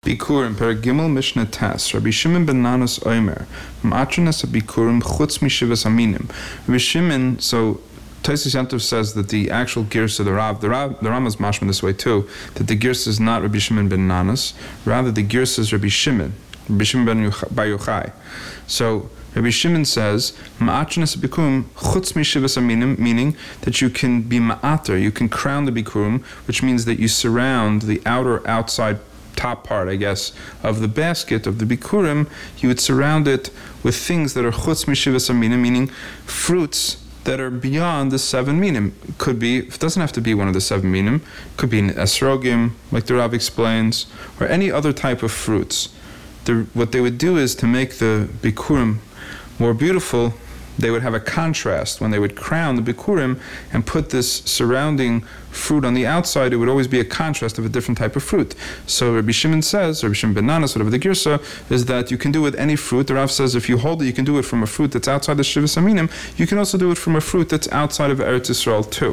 Bikurim, Paragimel Mishnah Tes, Rabbi Shimon ben Nanas Omer, Ma'atranas Bikurim Chutz Mishivas Aminim. Rabbi Shimon, so Tosfos Yantov says that the actual Girsa, the Rama is mashma this way too, that the Girsa is not Rabbi Shimon ben Nanas, rather the Girsa is Rabbi Shimon ben Yochai. So Rabbi Shimon says, Ma'atranas Bikurim Chutz Mishivas Aminim, meaning that you can be ma'ater, you can crown the Bikurim, which means that you surround the outside top part, I guess, of the basket of the Bikurim, you would surround it with things that are Chutz Mishivas Aminim, meaning fruits that are beyond the 7 minim. Could be, it doesn't have to be one of the 7 minim, could be an esrogim, like the Rav explains, or any other type of fruits. What they would do is to make the Bikurim more beautiful, they would have a contrast. When they would crown the Bikurim and put this surrounding fruit on the outside, it would always be a contrast of a different type of fruit. So Rabbi Shimon says, Rabbi Shimon ben Nanas, whatever the Girsa, is that you can do it with any fruit. The Rav says if you hold it, you can do it from a fruit that's outside the Shivas Aminim. You can also do it from a fruit that's outside of Eretz Yisrael too.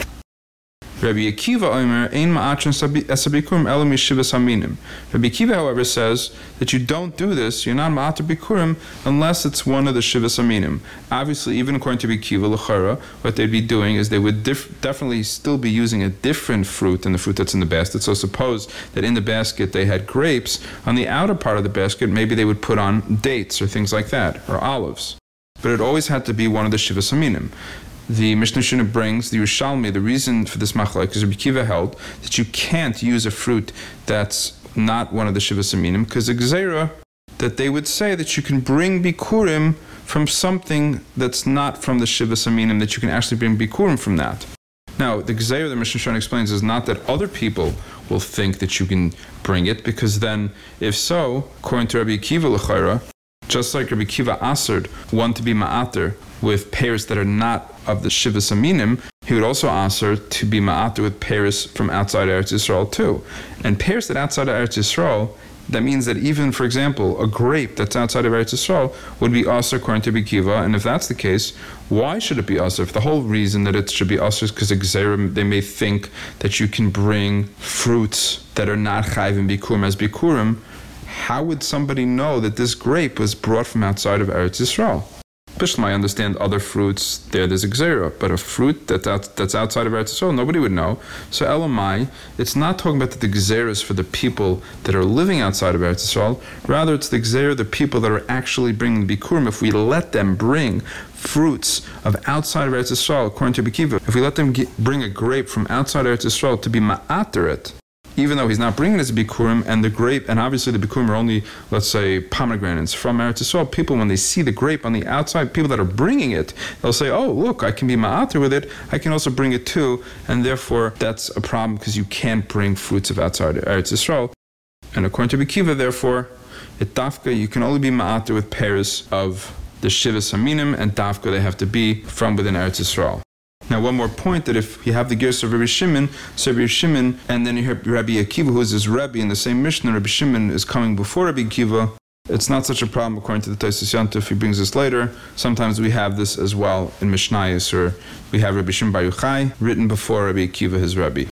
Rabbi Akiva Omer, Ein Ma'atran Esabikurim Elo Mishivas Aminim. Rabbi Akiva, however, says that you don't do this, you're not Ma'atar Bikurim, unless it's one of the Shivas Aminim. Obviously, even according to Rabbi Akiva, L'chara, what they'd be doing is they would definitely still be using a different fruit than the fruit that's in the basket. So suppose that in the basket they had grapes, on the outer part of the basket, maybe they would put on dates or things like that, or olives. But it always had to be one of the Shivas Aminim. The Mishnah Shuna brings, the Yerushalmi, the reason for this machlok is Rabbi Akiva held that you can't use a fruit that's not one of the Shivas Aminim, because the Gzeira, that they would say that you can bring Bikurim from something that's not from the Shivas Aminim, that you can actually bring Bikurim from that. Now, the Gzeira, the Mishnah Shuna explains, is not that other people will think that you can bring it, because then, if so, according to Rabbi Akiva L'chayra, just like Rabbi Akiva Aserd, one to be ma'ater with pairs that are not of the Shivas Aminim, he would also answer to be ma'ater with pairs from outside Eretz Yisrael too. And pairs that outside of Eretz Yisrael, that means that even, for example, a grape that's outside of Eretz Yisrael would be also according to Rabbi Akiva. And if that's the case, why should it be also? If the whole reason that it should be also is because they may think that you can bring fruits that are not chayv in Bikurim as Bikurim, how would somebody know that this grape was brought from outside of Eretz Yisrael? Bishlam, I understand other fruits, there's a gzeira, but a fruit that's outside of Eretz Yisrael, nobody would know. So Elamai, it's not talking about the gzeiras for the people that are living outside of Eretz Yisrael, rather it's the gzeira, the people that are actually bringing Bikurim. If we let them bring fruits of outside of Eretz Yisrael, according to Rabbi Akiva, if we let them bring a grape from outside Eretz Yisrael to be ma'ater it, even though he's not bringing it as a Bikurim, and the grape, and obviously the Bikurim are only, let's say, pomegranates from Eretz Yisrael, people, when they see the grape on the outside, people that are bringing it, they'll say, oh, look, I can be ma'ater with it, I can also bring it too, and therefore that's a problem because you can't bring fruits of outside Eretz Yisrael. And according to Rabbi Akiva, therefore, at Dafka, you can only be ma'ater with pairs of the Shivas Aminim, and Dafka, they have to be from within Eretz Yisrael. Now, one more point, that if you have the Gersa of Rabbi Shimon, so Rabbi Shimon, and then you have Rabbi Akiva, who is his Rebbe in the same Mishnah, Rabbi Shimon is coming before Rabbi Akiva, it's not such a problem according to the Tosfos Yantov. He brings this later. Sometimes we have this as well in Mishnayos, or we have Rabbi Shimon Bar Yochai written before Rabbi Akiva, his Rebbe.